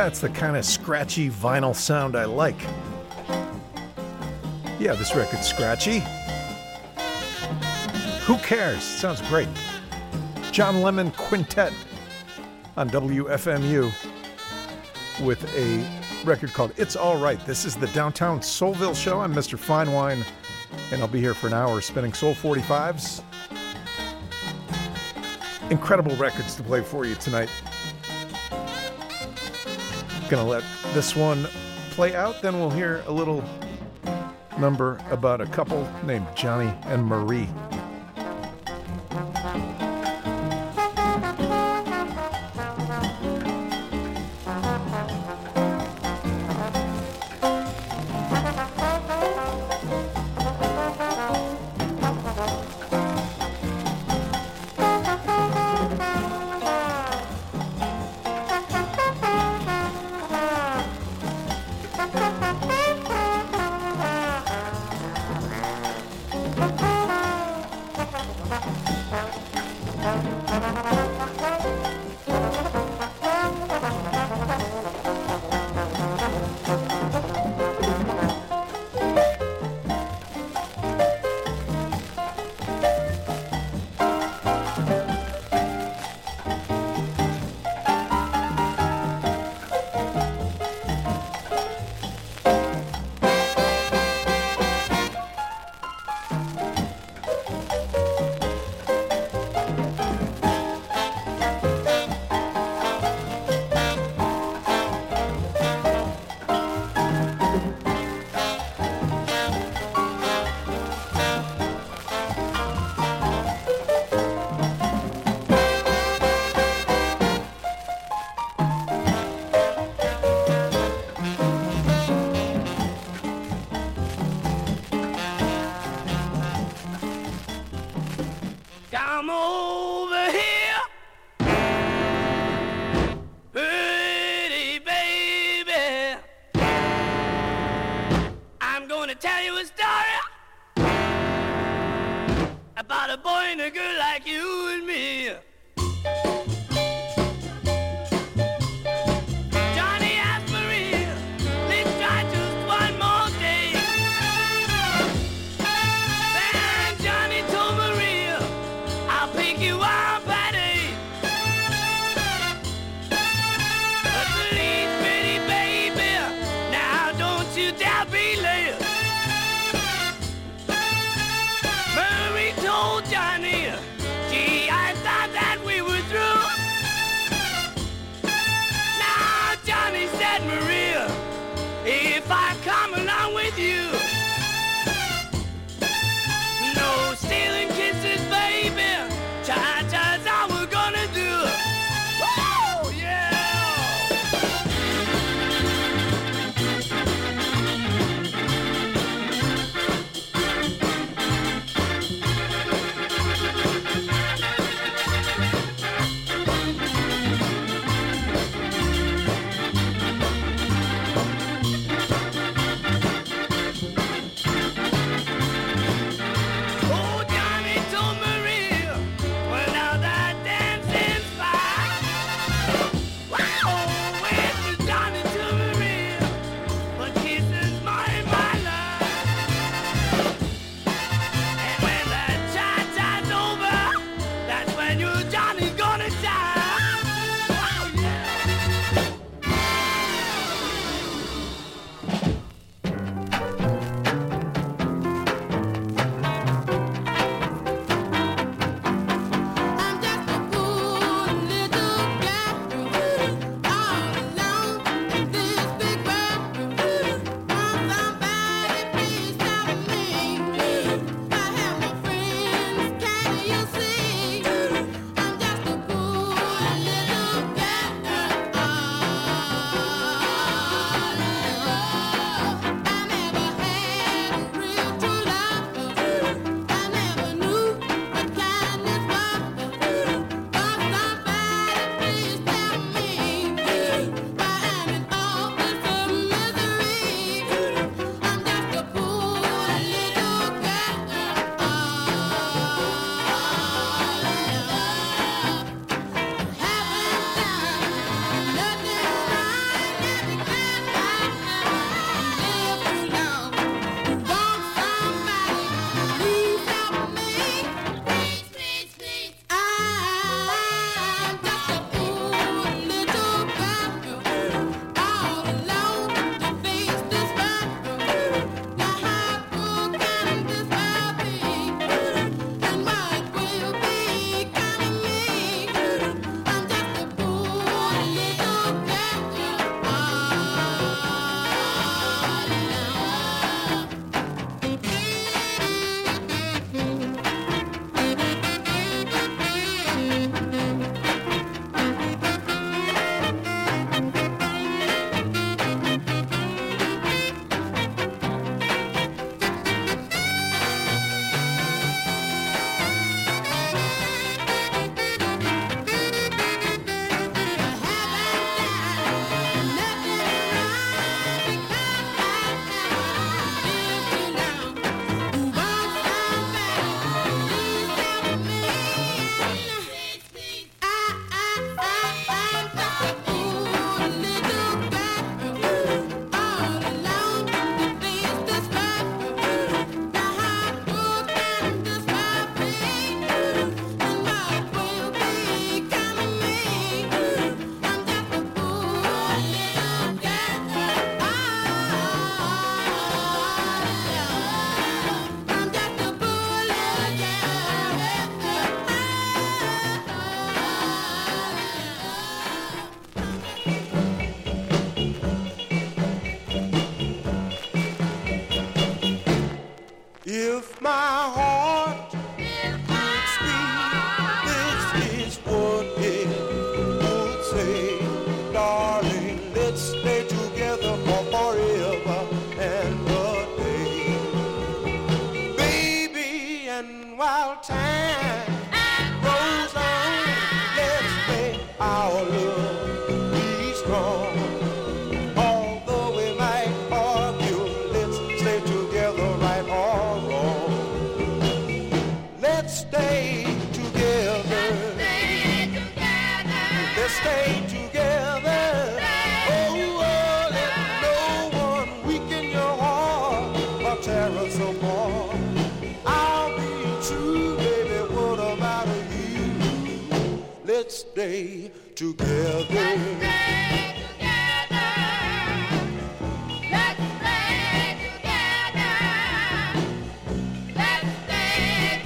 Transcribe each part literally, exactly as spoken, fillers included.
That's the kind of scratchy vinyl sound I like. Yeah, this record's scratchy. Who cares? Sounds great. John Lemon Quintet on W F M U with a record called It's All Right. This is the Downtown Soulville Show. I'm Mister Finewine, and I'll be here for an hour spinning Soul forty-fives. Incredible records to play for you tonight. Gonna let this one play out, then we'll hear a little number about a couple named Johnny and Marie. Johnny, gee, I thought that If my heart could speak, this is what it would say. Darling, let's stay together for forever and a day. Baby, and while time goes on, let's make our love be strong. Although we might argue, let's stay together right or wrong. Let's stay together. Let's stay together. Oh, oh, let no one weaken your heart or tear us apart. I'll be true, baby, what about you? Let's stay together. Let's stay together. Let's stay together. Let's stay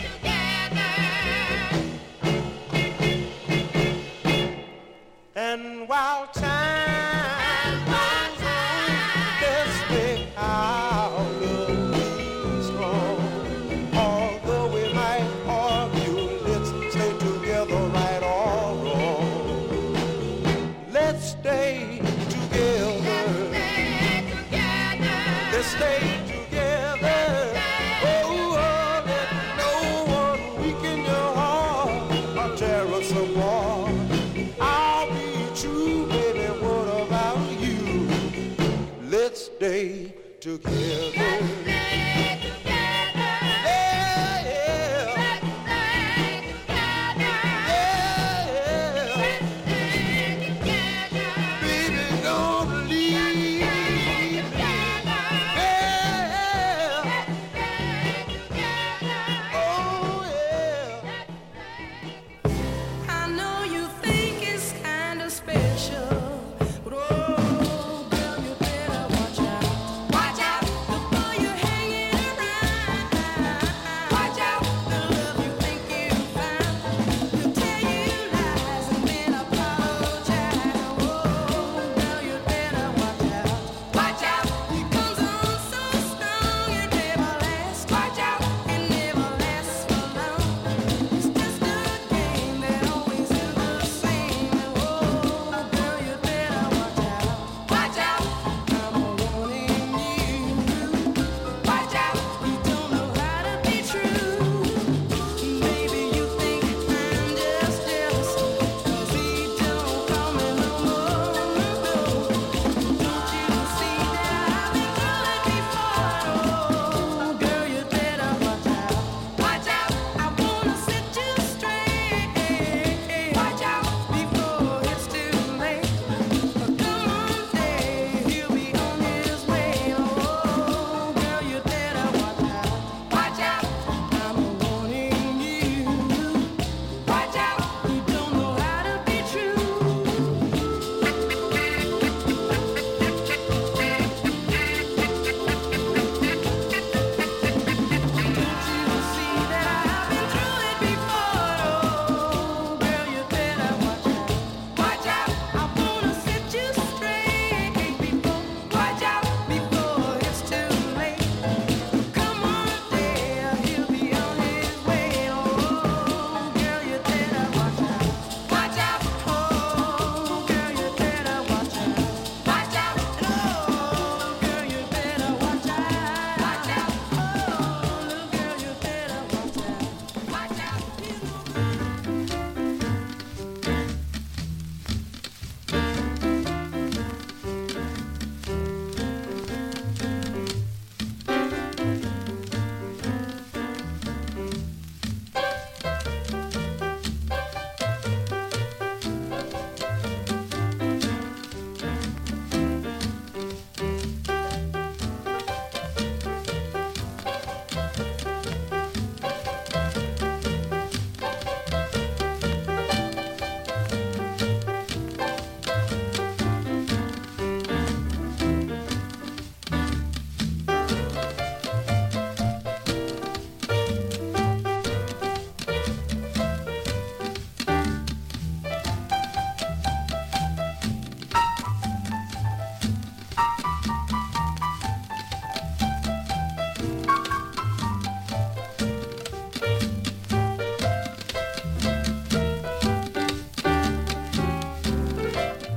together. And while time goes on, let's make our love be strong. Although we might argue, let's stay together right or wrong. Let's stay together. Let's stay together. Oh, oh, let no one weaken your heart or tear us apart. I'll be true, baby, what about you? Let's stay together. Let's stay together. Yeah, yeah. Let's stay together. Yeah, yeah. Let's stay together. Baby, don't leave me. Yeah. Let's stay together. Oh, yeah. I know you think it's kind of special, but oh, girl, you better watch out. Watch out. The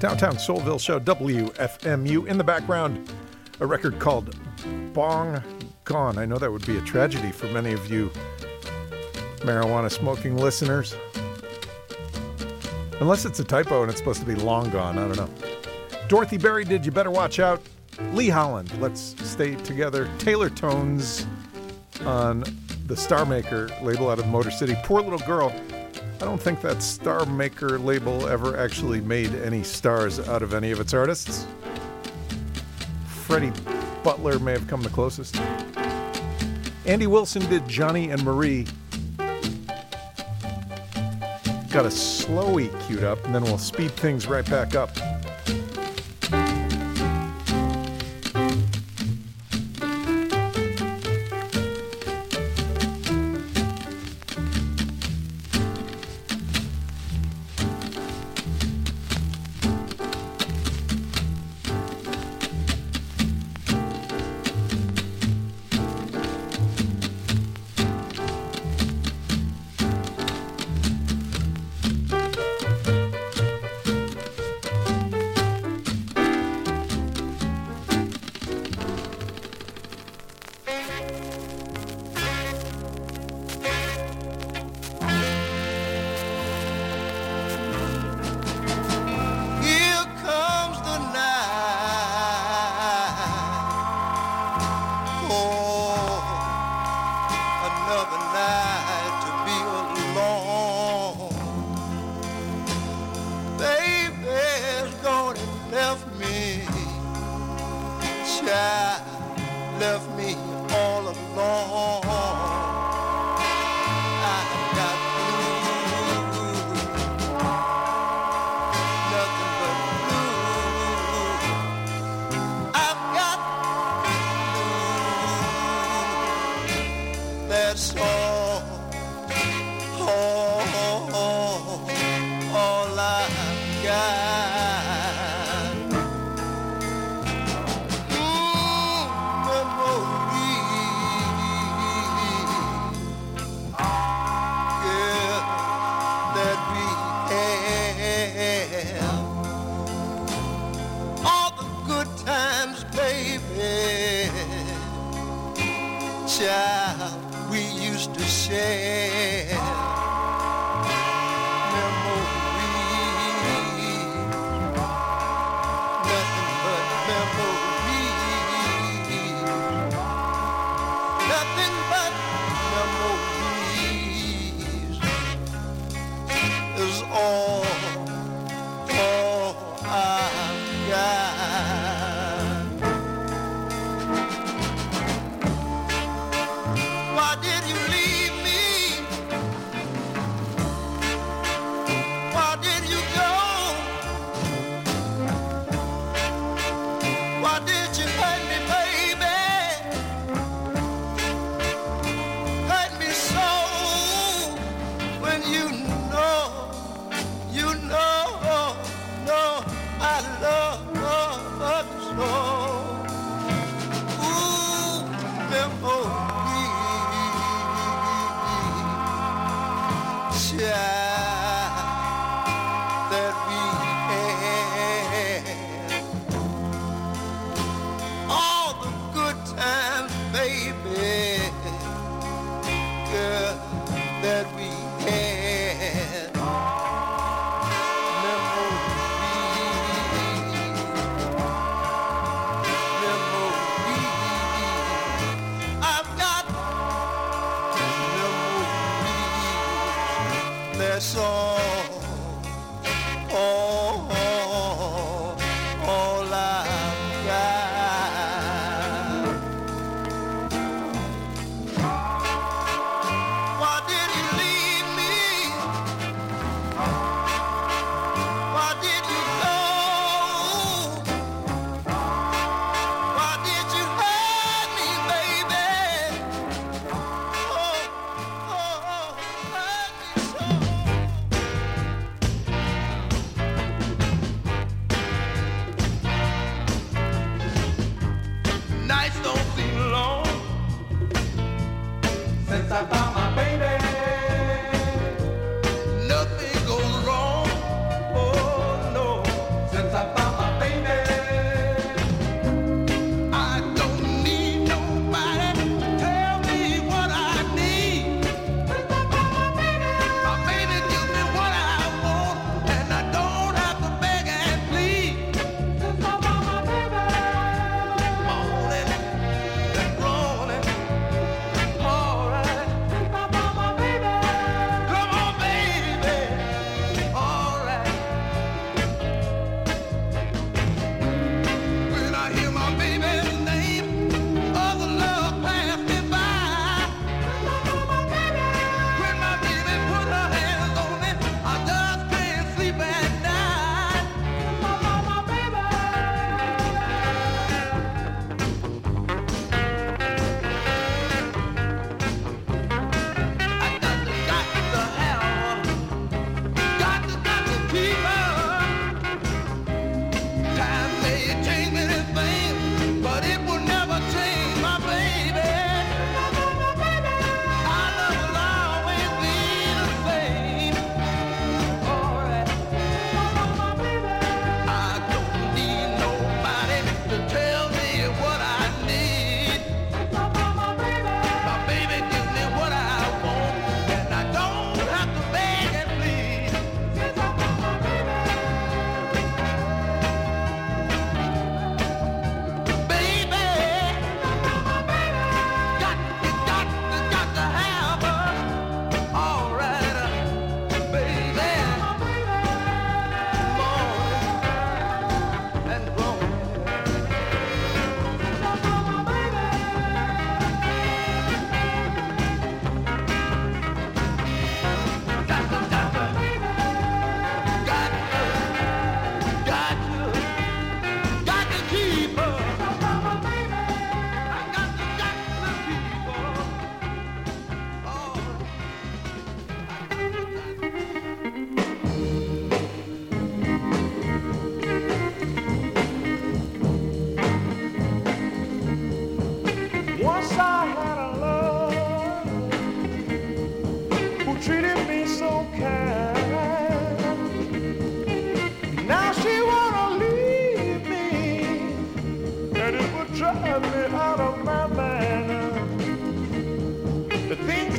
Downtown Soulville Show, W F M U. In the background, a record called Bong Gone. I know that would be a tragedy for many of you marijuana smoking listeners. Unless it's a typo and it's supposed to be long gone. I don't know. Dorothy Berry did You Better Watch Out. Lee Holland, Let's Stay Together. Taylor Tones on the Star Maker label out of Motor City. Poor Little Girl. I don't think that Star Maker label ever actually made any stars out of any of its artists. Freddie Butler may have come the closest. Andy Wilson did Johnny and Marie. Got a slowy queued up, and then we'll speed things right back up. Since I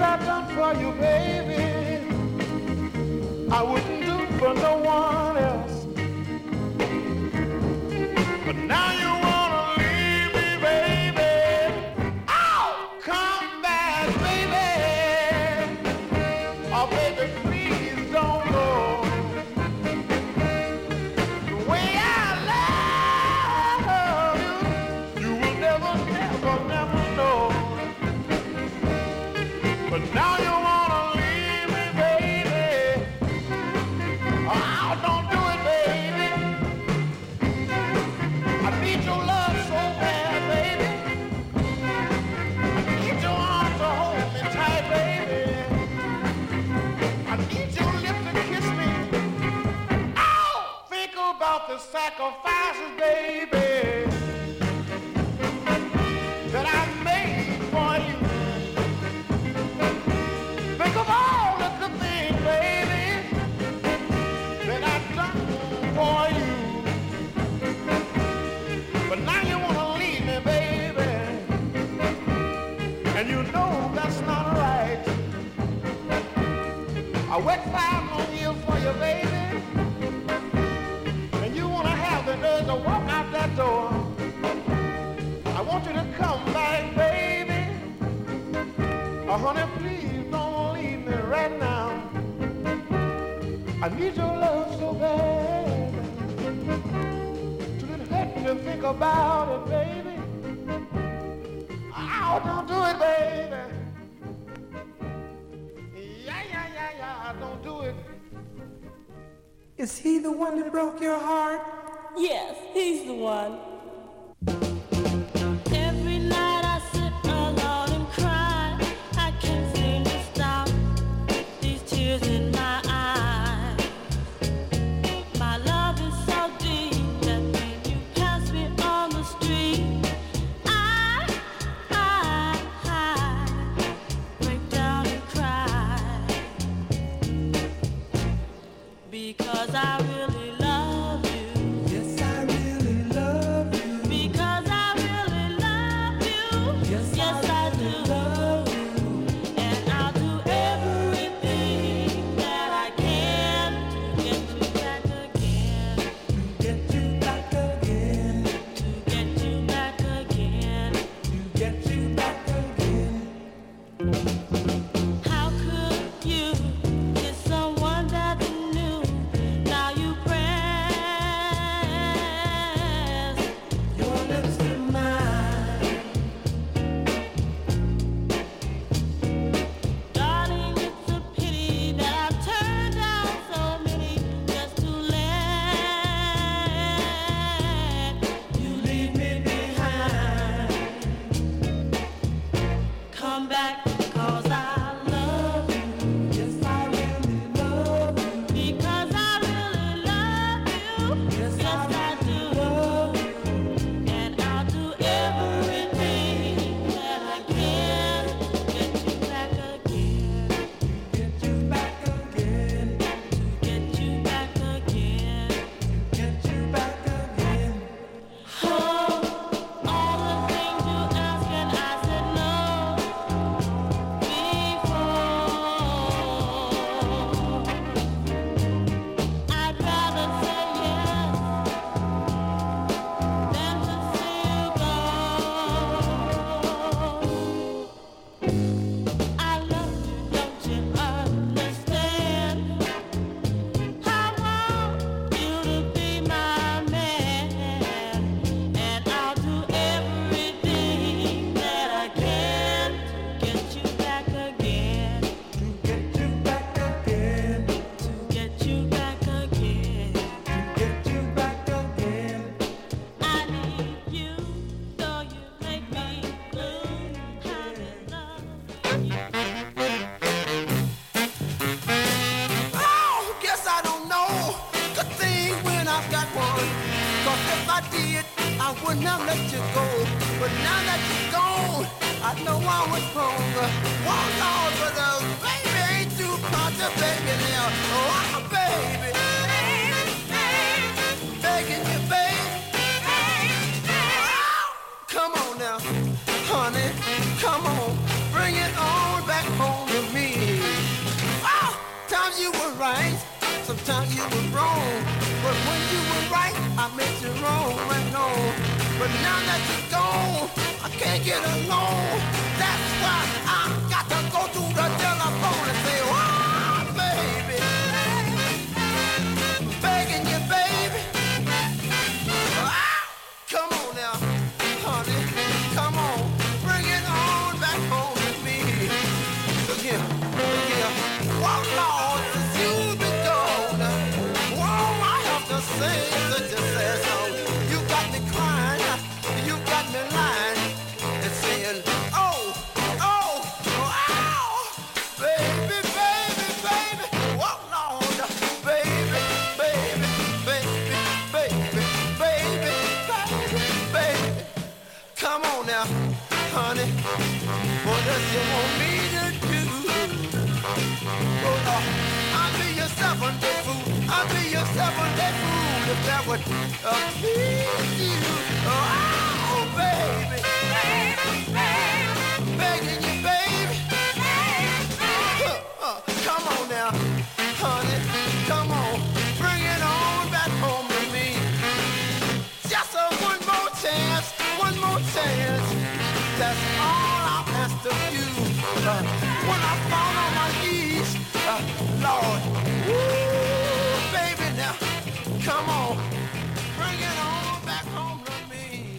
I've done for you, baby, I wouldn't do for no one else. But now you wanna leave me, baby. Oh, come back, baby. Oh, baby, please don't go. The way I love you, you will never, never, never know. But now you wanna leave me, baby. Oh, don't do it, baby. I need your love so bad, baby. I need your arms to hold me tight, baby. I need your lips to kiss me. Oh, think about the sacrifices, baby, that I made for you. Think of all the good things, baby, that I've done for you. But now you wanna leave me, baby, and you know that's not right. I worked five long years for you, baby, and you wanna have the nerve to walk out that door. I want you to come back, baby. Oh, honey, please don't leave me right now. I need your love so bad. Till it hurt me to think about it, baby. Oh, don't do it, baby. Yeah, yeah, yeah, yeah, don't do it. Is he the one that broke your heart? Yes, he's the one. Every night I sit alone and cry. I can't seem to stop these tears in my eyes. My love is so deep that when you pass me on the street, I, I, I break down and cry. Because I really love you. Yes, I really love you. Because I really love you. Yes, Yes, I really do. love you. And I'll do everything that I can to get you back again. Get you back again. To get you back again. To get you back again. How could you kiss someone that you knew? Now you press Your lips to mine. Darling, it's a pity that I've turned down so many just to let You leave me behind. come back, 'cause I love you. Yes, I really love you. Because I really love you. Yes, Yes, I do. love you. And I'll do everything that I can to get you back again. Get you back again. To get you back again. Get you back again. Oh, all the things you asked and I said no before. I'd rather say yes than to see you go. I love you, don't you understand? I want you to be my man, and I'll do everything that I can to get you back again. To get you back again. To get you back again. Get you back again. I need you, though you make me blue. I'm in love with you. Oh, guess I don't know the thing when I've got one. 'Cause if I did, I wouldn't have let you go. But now that you're gone, I know I was wrong. One Lord, but uh, baby, ain't too much to baby now. Oh, baby. Begging you, baby. Oh, come on now, honey. Come on, bring it on back home to time you were wrong. But when you were right, I made you wrong, I know. But now that you're gone, I can't get along. That's why I got to go to the telephone and say, oh, baby. Begging you, baby. Ah, come on now, honey. Come on, bring it on back home with me. Look here, look here. Oh, Lord, since you've been gone, oh, I have to sing such a sad song. You got me crying, you got me lying, and saying, oh, oh, oh, ow, baby, baby, baby, oh, Lord, baby, baby, baby, baby, baby, baby, baby. Come on now, honey, what does you want me to do? Oh, Lord, I'll be your seven-day fool. I'll be your seven-day fool if that would uh, please you. Oh, baby, baby, baby, begging you, baby. Uh, uh, come on now, honey, come on, bring it on back home to me. Just a one more chance, one more chance. That's all I'll ask of you. Uh, when I fall on my knees, uh, Lord, woo, baby, now, come on, bring it on back home to me.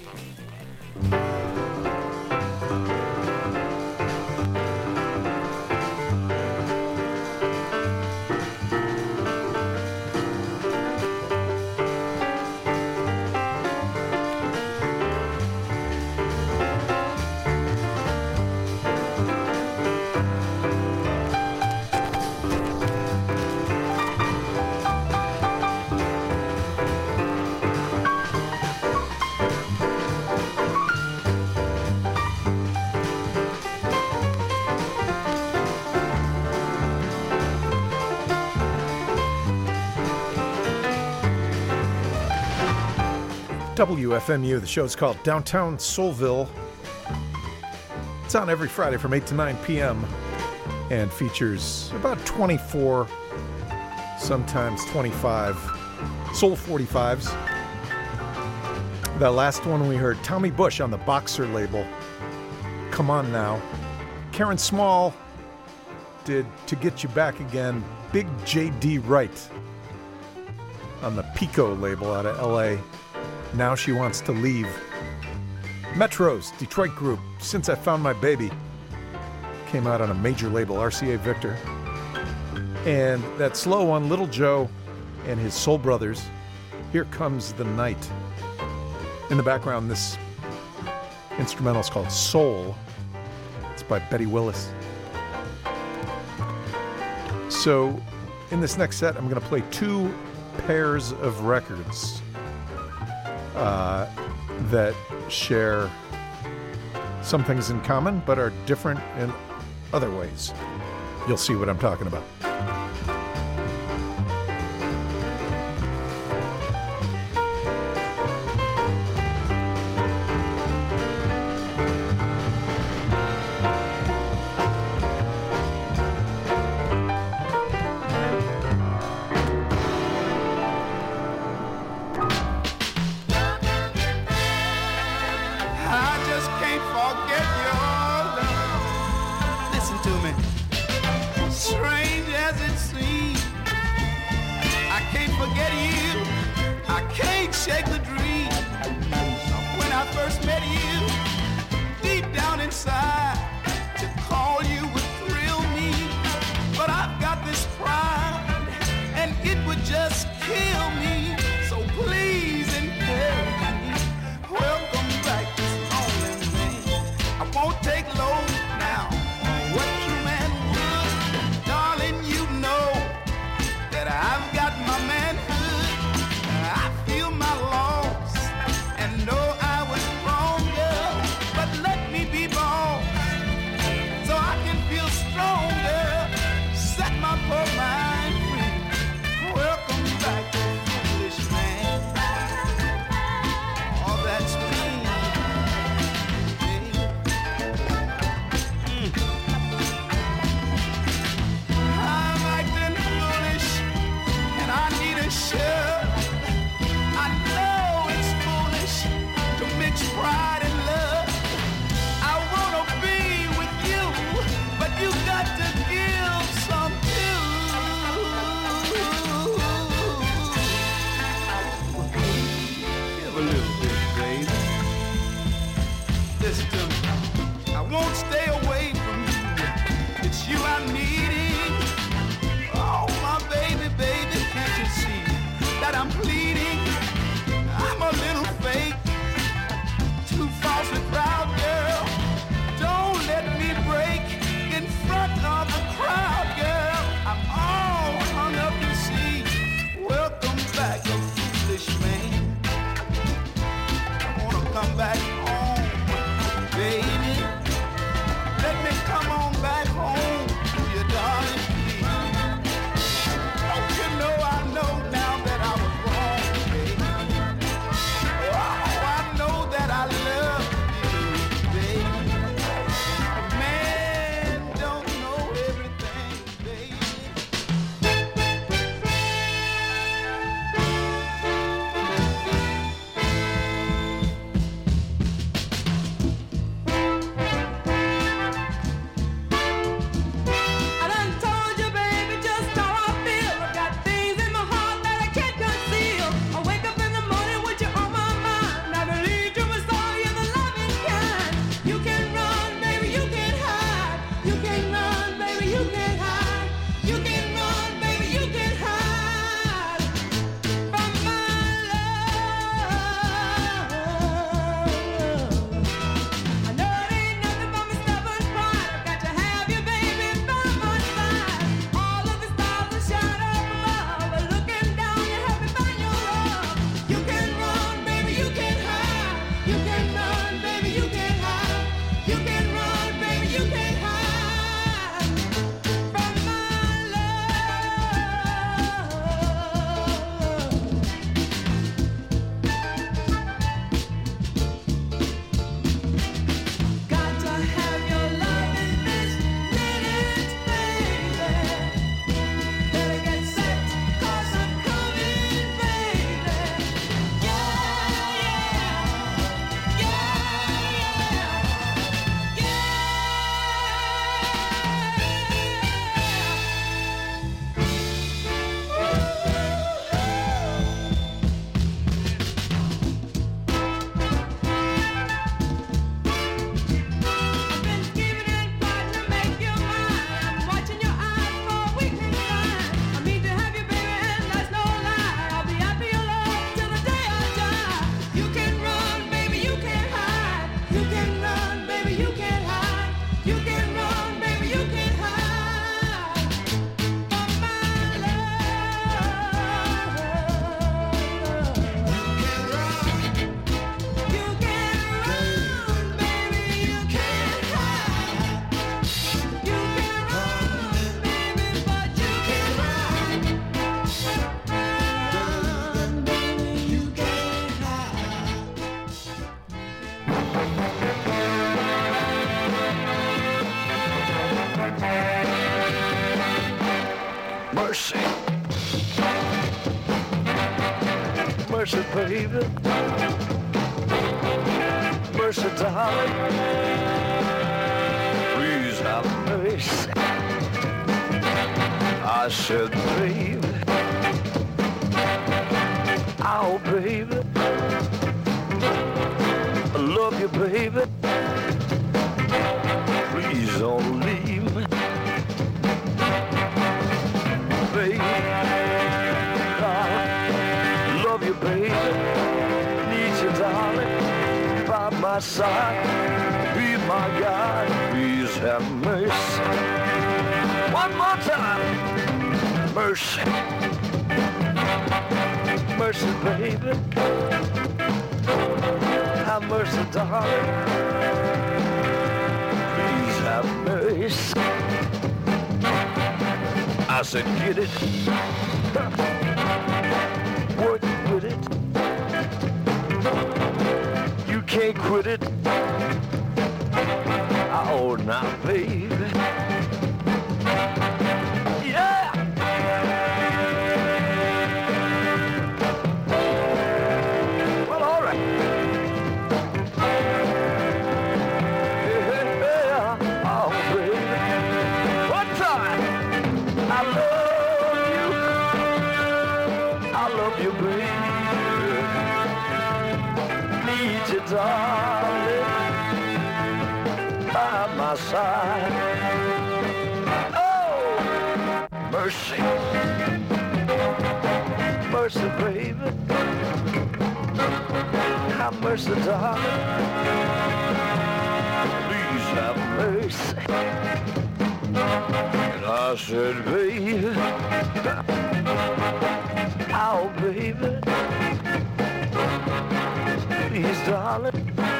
W F M U. The show's called Downtown Soulville. It's on every Friday from eight to nine p.m. and features about twenty-four, sometimes twenty-five Soul forty-fives. The last one we heard, Tommy Bush on the Boxer label. Come On Now. Karen Small did To Get You Back Again. Big J D Wright on the Pico label out of L A. Now She Wants to Leave. Metro's Detroit group, Since I Found My Baby, came out on a major label, R C A Victor. And that slow one, Little Joe and his Soul Brothers, Here Comes the Night. In the background, this instrumental is called Soul. It's by Betty Willis. So in this next set, I'm going to play two pairs of records Uh, that share some things in common, but are different in other ways. You'll see what I'm talking about. Strange as Mercy. Mercy, baby. Mercy, darling. Please have mercy. I said, baby. Oh, baby. I love you, baby. Please don't leave me. Baby, I love you, baby. Need you, darling, by my side. Be my God, please have mercy. One more time. Mercy. Mercy, baby. Have mercy, darling. Please have mercy. I said, get it. Work with it. You can't quit it. Oh, now, baby. Yeah! Well, all right. Yeah, oh, baby. One time. I love you. I love you, baby. Need you, darling, by my side. Oh, mercy. Mercy, baby. Have mercy, darling. Please have mercy. And I said, baby, oh, baby, please, darling,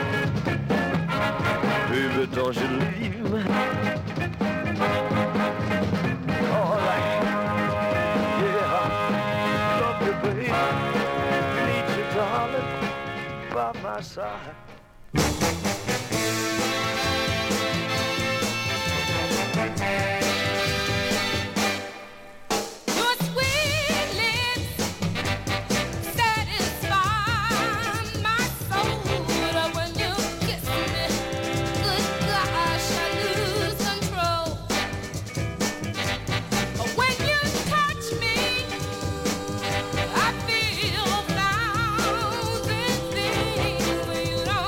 baby, don't you leave me. All right, yeah, love you, baby, need you, darling, by my side. Your sweet lips satisfy my soul. When you kiss me, good gosh, I lose control. When you touch me, I feel a thousand things. When you don't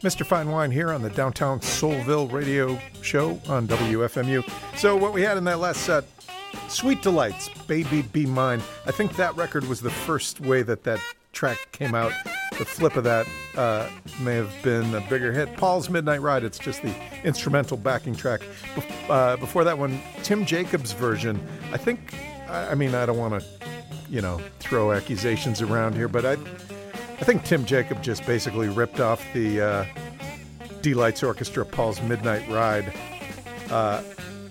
Mister Fine Wine here on the Downtown Soulville radio show on W F M U. So what we had in that last set, Sweet Delights, Baby Be Mine. I think that record was the first way that that track came out. The flip of that uh, may have been a bigger hit. Paul's Midnight Ride, it's just the instrumental backing track. Bef- uh, before that one, Tim Jacobs' version. I think, I, I mean, I don't want to, you know, throw accusations around here, but I I think Tim Jacob just basically ripped off the uh, D-Lights Orchestra, Paul's Midnight Ride, uh,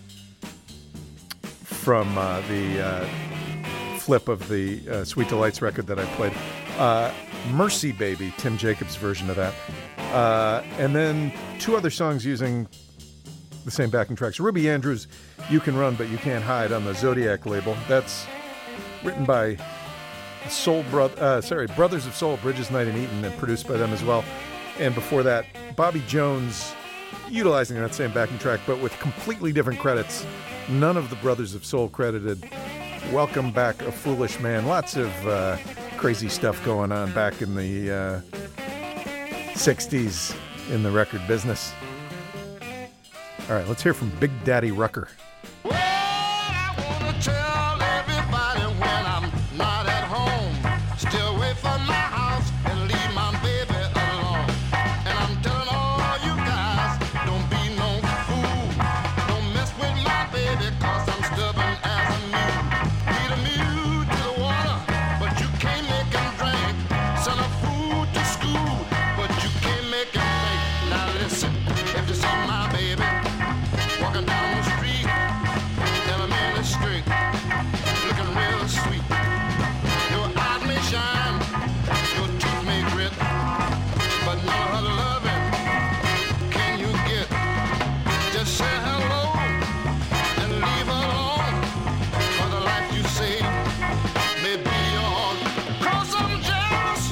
from uh, the uh, flip of the uh, Sweet Delights record that I played. Uh, Mercy Baby, Tim Jacobs' version of that. Uh, and then two other songs using the same backing tracks. Ruby Andrews, You Can Run But You Can't Hide on the Zodiac label. That's written by Soul Bro- uh, sorry, Brothers of Soul, Bridges, Knight and Eaton, and produced by them as well. And before that, Bobby Jones, utilizing that same backing track, but with completely different credits. None of the Brothers of Soul credited. Welcome Back, A Foolish Man. Lots of uh, crazy stuff going on back in the uh, sixties in the record business. All right, let's hear from Big Daddy Rucker. Well, I wanna tell everybody when I'm not at home, stay away from my house and leave my baby alone. And I'm telling all you guys, don't be no fool. Don't mess with my baby, cause I'm stubborn as a mule. Lead a mule to the water, but you can't make him drink. Send a fool to school, but you can't make him think. Now listen, if you see my baby walking down the street, and I'm in the street, looking real sweet. Your eyes may shine, your teeth may grit, but none of her loving can you get. Just say hello and leave her alone, for the life you save may be your own. 'Cause I'm jealous,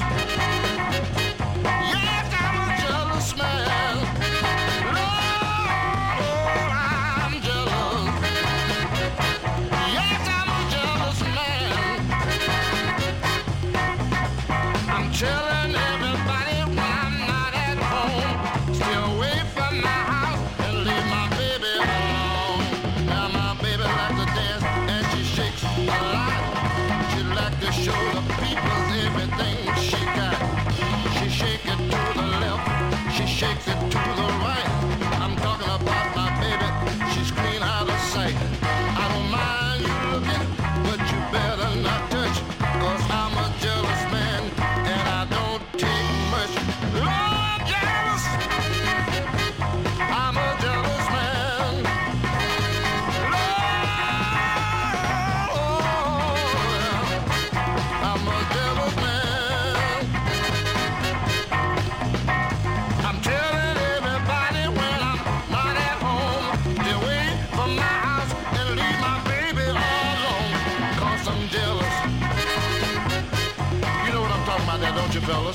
yes, I'm a jealous man. Lord, I'm jealous. Yes, I'm a jealous man. I'm telling everybody when I'm not at home, stay away from my house and leave my baby alone. Now my baby likes to dance and she shakes a lot. She like to show the people everything she got. She shake it to the left, she shakes it to the right. I'm talking about my baby, she's clean out of sight. I don't mind you looking, but you better not touch, 'cause I'm a jealous man and I don't take much. Lord, jealous, I'm a jealous man. Lord, I'm a jealous man. I'm telling everybody when I'm not at home, stay away from my house and leave my baby alone, 'cause I'm jealous. You know what I'm talking about there, don't you, fellas?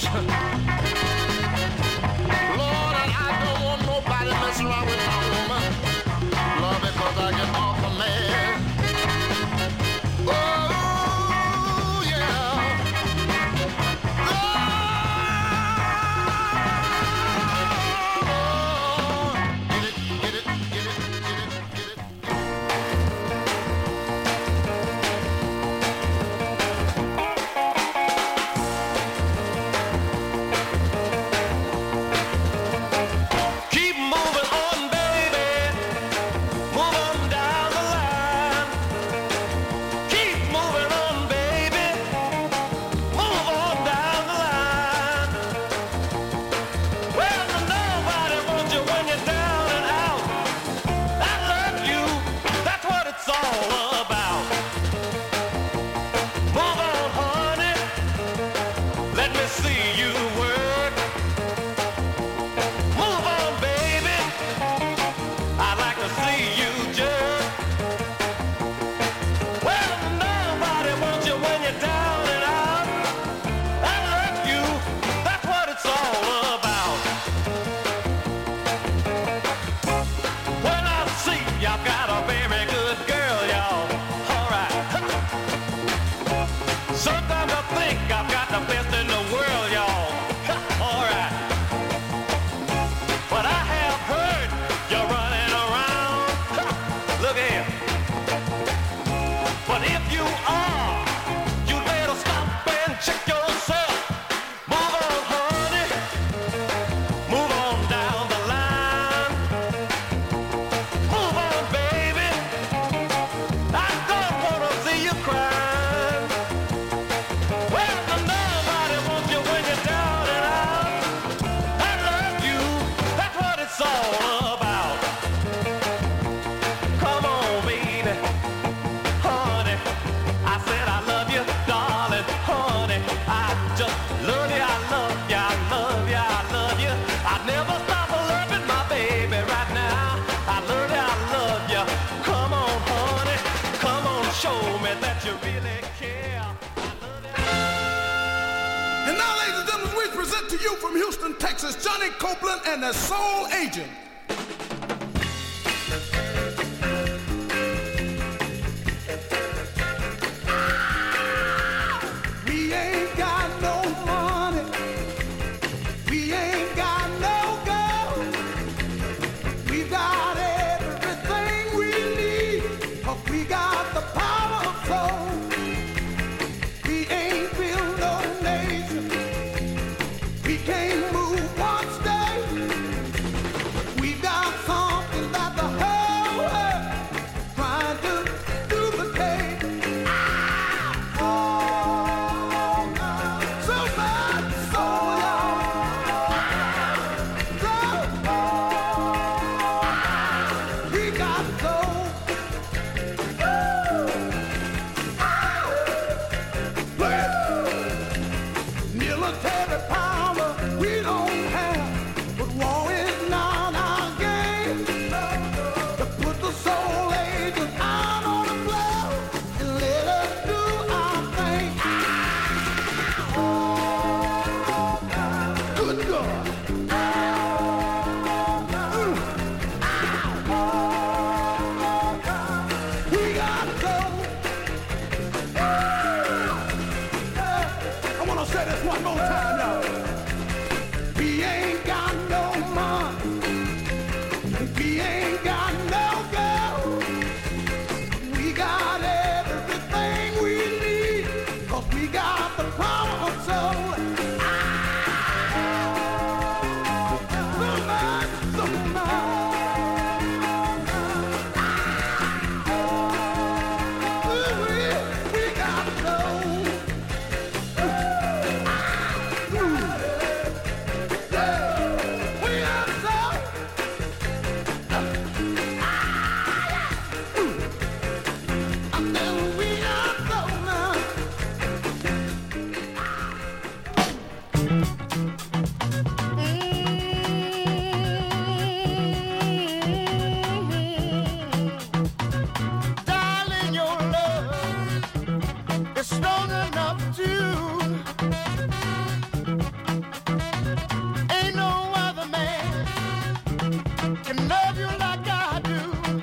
Lord, and I don't want nobody messing around with my woman, Lord, because I get awful mad. Oh, yeah. Oh, get it, get it, get it, get it, get it. gentlemen, we present to you from Houston, Texas, Johnny Copeland and the Soul Agent. We ain't got no money. We ain't got no gold. We got everything we need, 'cause we got the power of soul. We ain't built no nation. We can't move one state. We got something that the whole world trying to duplicate. Ah! Oh, so much soul, soul. We got soul. Look at military power we don't have, but war is not our game. To put the soul agent out on the floor and let us do our thing. Good God. We got soul. I want to say this one more time, y'all. We ain't got no money. We ain't got no gold. We got everything we need, 'cause we got the power of soul. So much, so much. Ooh, we, we got soul. We are soul. I know we are soul now. Darling, your love is strong enough to. Ain't no other man can love you like I do.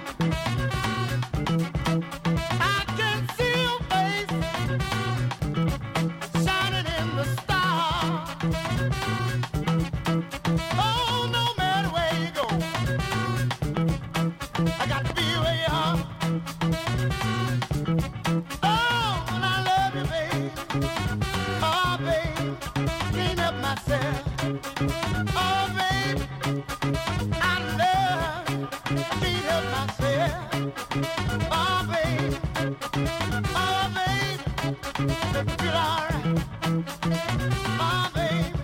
I can see your face shining in the stars. Oh, no matter where you go, I got to be where you are. Oh, and I love you, babe. Oh, babe, can't help myself. Oh, babe, I love you. I can't help myself. Oh, babe, oh, babe, make me feel alright. Oh, babe.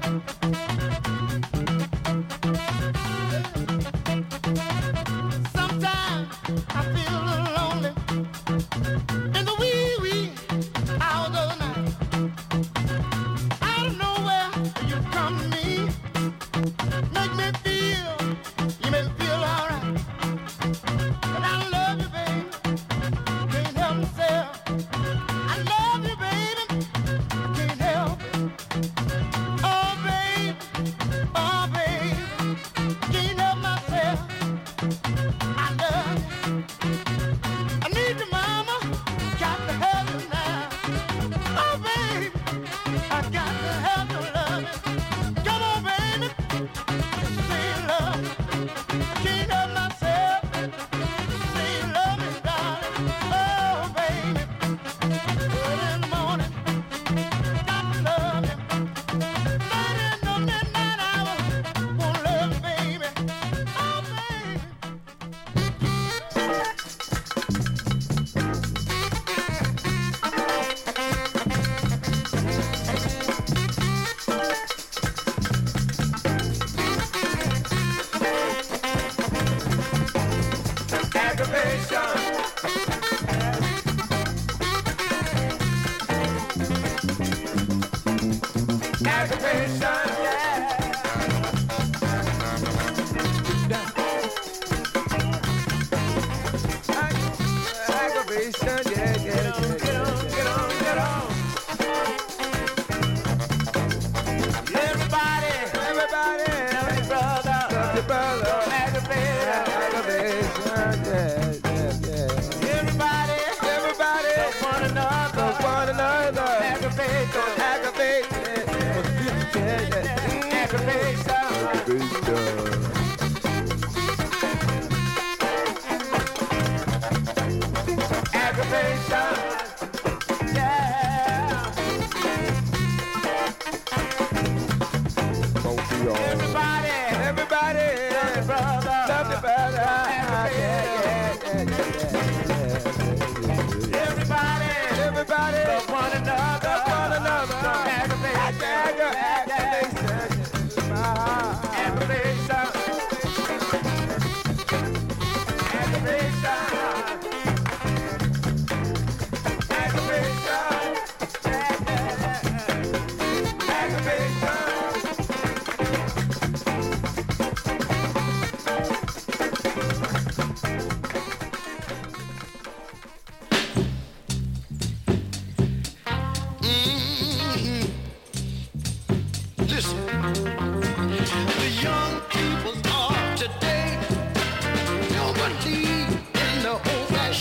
Sometimes I feel a little lonely in the wee wee hours of the night. Out of nowhere, you come to me, make me feel, you make me feel alright. But I love you, baby, can't help myself. I love you, baby, can't help it. Oh, babe, oh, babe, can't help myself. I love you. I need you, mama, got to have you now. Oh, babe, I got to have your love. Come on, baby, say you love me. Can't help myself. Say you love me, darling. Oh, baby, early in the morning, got to love you. Night in the midnight hour, wanna love you, baby. Oh, baby. Yeah.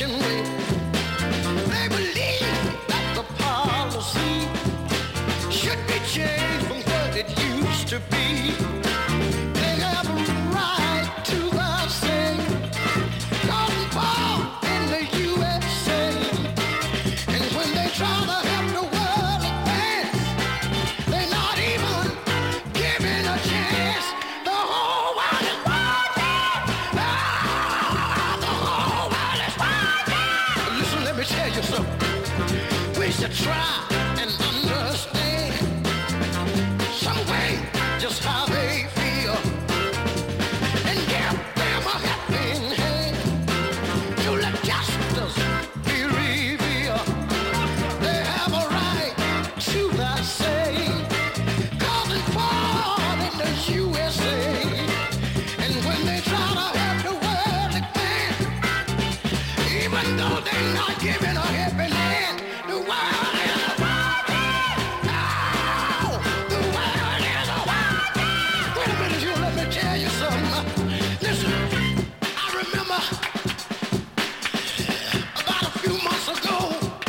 can wait. They believe that the policy should be changed from what it used to be. They have a right to the same, calling for in the U S A. And when they try to help the world advance, they're not even giving a chance. The whole world is watching. Ah, the whole world is watching. Listen, let me tell you something. We should try and understand some way just how they feel, and give them a helping hand to let justice be revealed. They have a right to the same, causing fraud in the U S A. And when they try to help the world advance, even though they're not giving a helping hand, the world is watching. Oh, the world is watching. Wait a minute, you let me tell you something. Listen, I remember about a few months ago,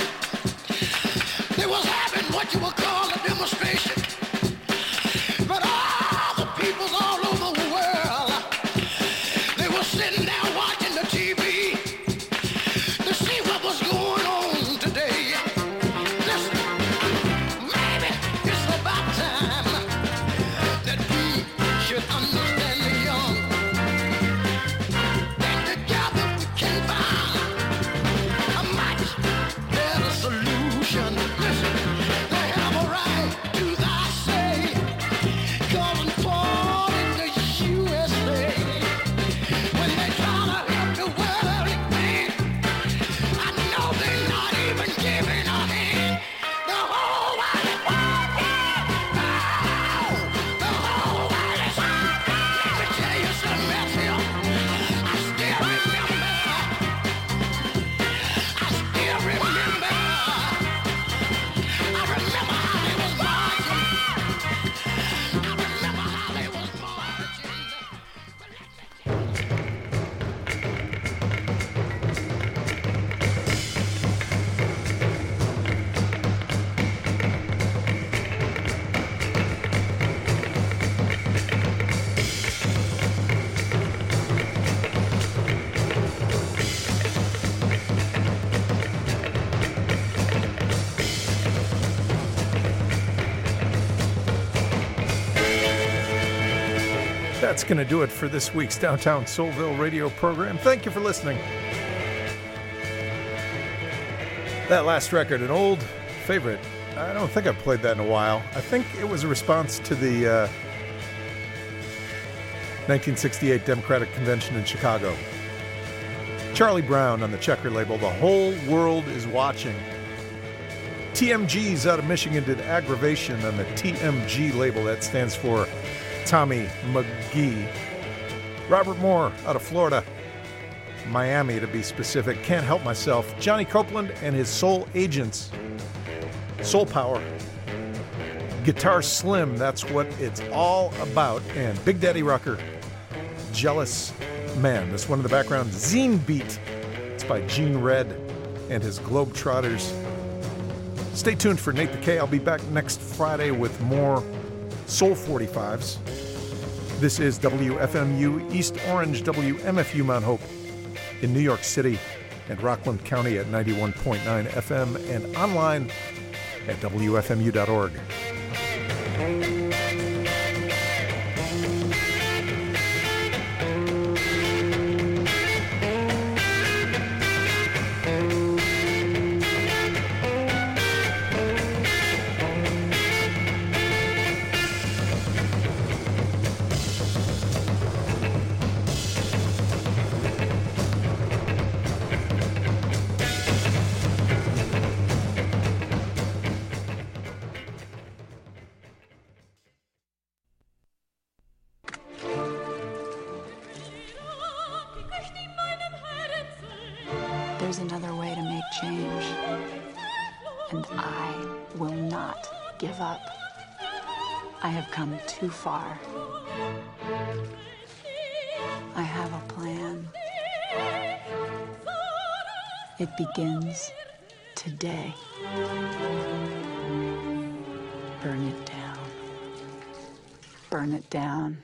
they was having what you would call a demonstration. But all the peoples all over the world, they were sitting there watching the T V to see what was going on today. Listen, maybe it's about time that we should understand the young, that together we can find a much better solution. Listen, they have a right to thy say, calling for in the U S A. When they try to help the world advance, I know they're not even giving a hand. The whole world is watching. Oh, the whole world is watching. Let me tell you something else here. I still remember. I still remember. I remember how they was marching. I remember how they was marching. But let me tell you. That's going to do it for this week's Downtown Soulville radio program. Thank you for listening. That last record, an old favorite. I don't think I've played that in a while. I think it was a response to the uh, nineteen sixty-eight Democratic Convention in Chicago. Charlie Brown on the Checker label, The Whole World is Watching. T M G's out of Michigan did Aggravation on the T M G label. That stands for Tommy McGee. Robert Moore out of Florida, Miami to be specific. Can't Help Myself. Johnny Copeland and his Soul Agents. Soul Power. Guitar Slim, that's what it's all about. And Big Daddy Rucker, Jealous Man. This one in the background, Zine Beat. It's by Gene Red and his Globetrotters. Stay tuned for Nate the K. I'll be back next Friday with more Soul forty-fives. This is W F M U East Orange, W M F U Mount Hope in New York City and Rockland County at ninety-one point nine F M and online at W F M U dot org. There's another way to make change, and I will not give up. I have come too far. I have a plan. It begins today. Burn it down. Burn it down.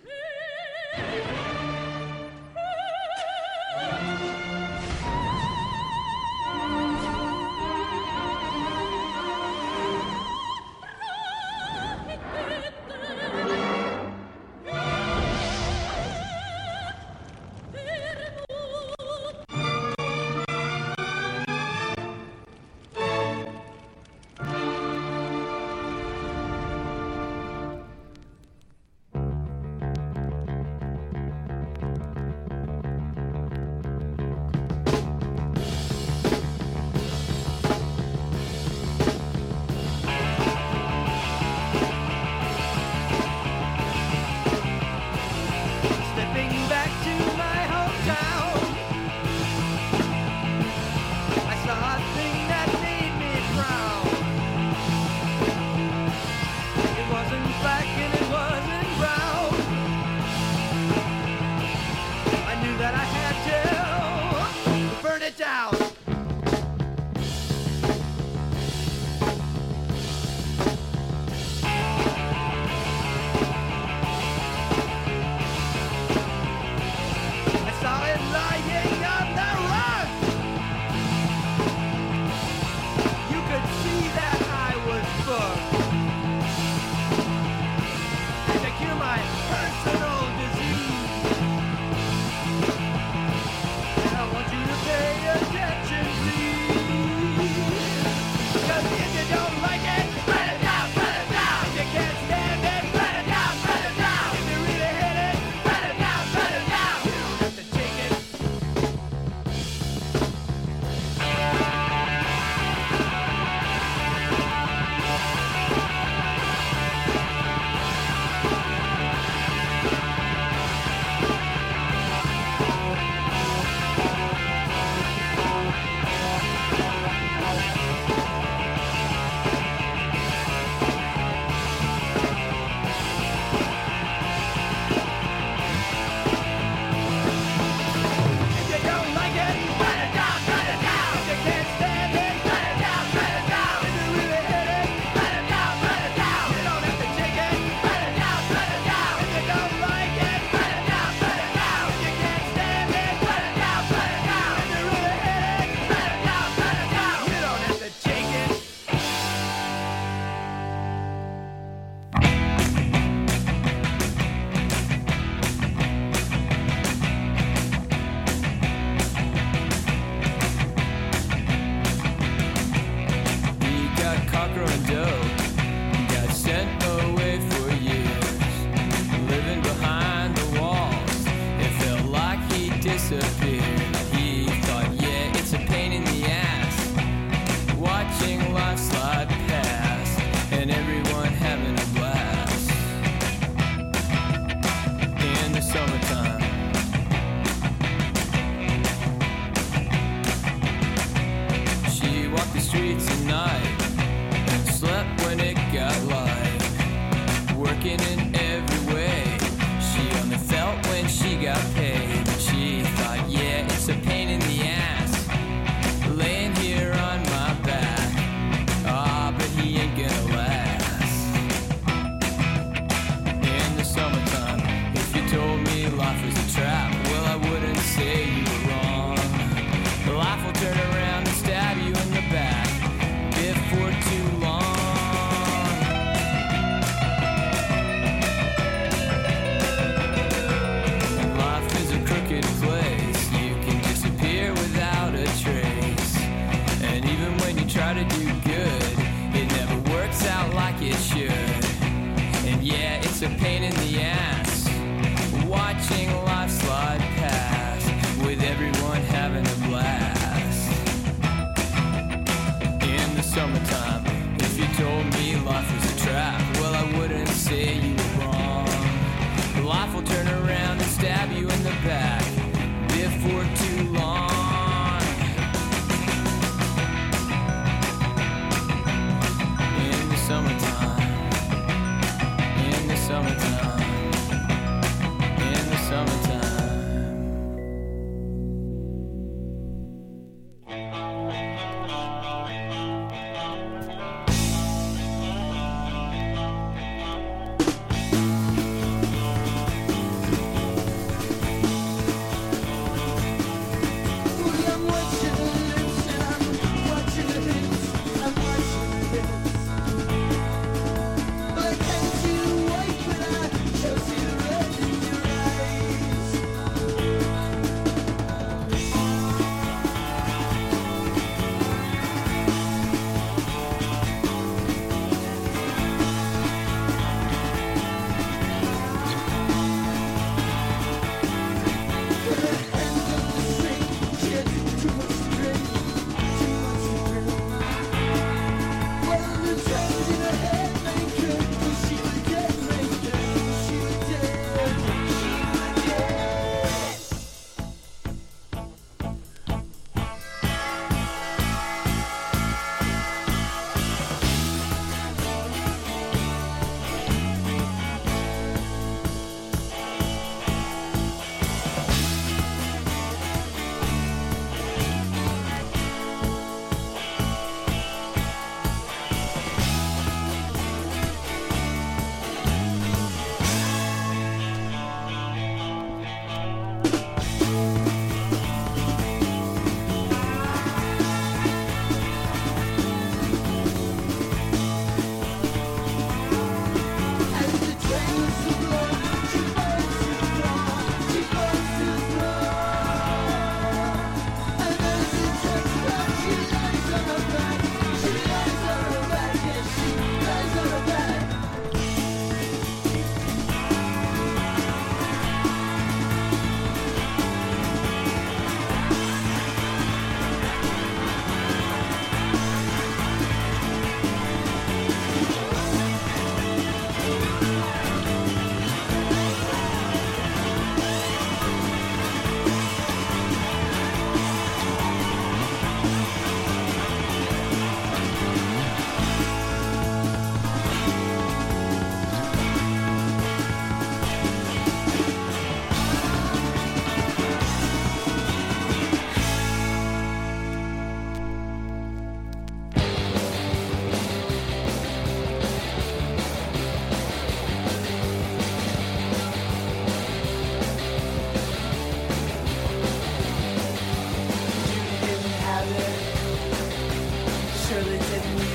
Summertime, in the summertime.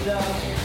up.